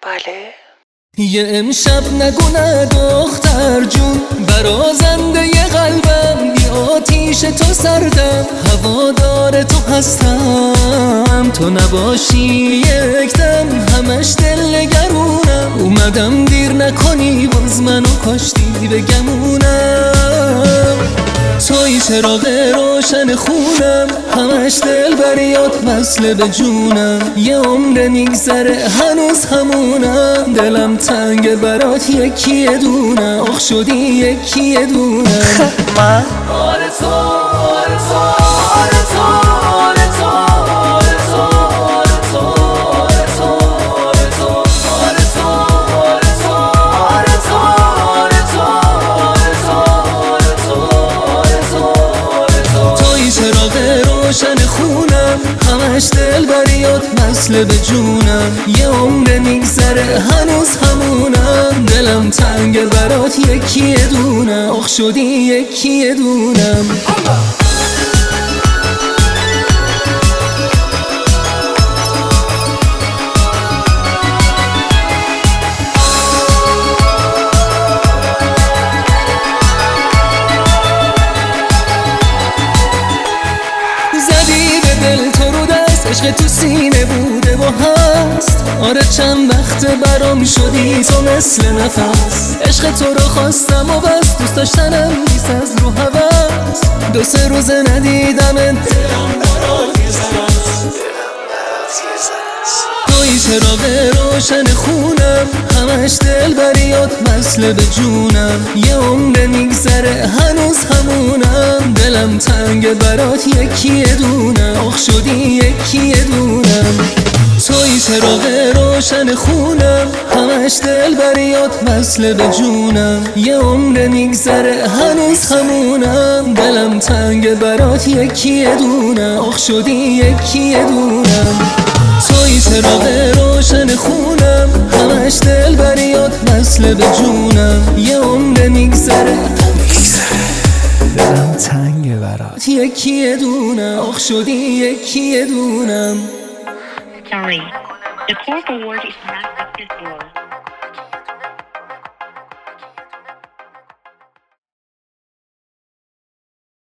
بله. یه امشب نگو نه دختر جون، برازنده ی قلبم، بی آتیش تو سردم، هوادار تو هستم، تو نباشی یک دم همش دل نگرونم، اومدم دیر نکنی باز منو کاشتی بگمونم، توی چراغ روشن خونم، همش دل بریات وصله به جونم، یه عمر میگذره هنوز همونم، دلم تنگ برات یکی دونم، آخ شدی یکی دونم. من آره تو آره تو آره تو آره تو آره تو آره تو آره تو آره تو آره تو آره تو آره تو آره تو آره تو آره تو توی چراغ روشن خونم، همش دل بریات وصله به جونم، یه عمر میگذره هنوز همونم، دلم تنگ برات یکی دونم، آخ شدی یکی دونم. زدی به دل تو رو دست، عشق تو سینه بوده و هست، آره چند وقت برام شدی تو مثل نفس، عشق تو رو خواستم و بس، دوست داشتنم نیست از رو هوس، دو سه روز ندیدم دلم برات توی چراغ روشن خونم، همش دل بریات وصله به جونم، یه عمر میگذره هنوز همونم، دلم تنگ برات یکی دونم، آخ شدی یکی دونم. توی چراغ روشن خونم، همش دل بریات وصله به جونم، یه عمر میگذره هنوز همونم، دلم تنگ برات یکی دونم، آخ شدی یکی دونم. توی چراغ روشن خونم، همش دل بریات وصله به جونم، یه عمر میگذره دلم تنگ برات یکی دونم، آخ شدی یکی دونم. Sorry, the call forward is not acceptable.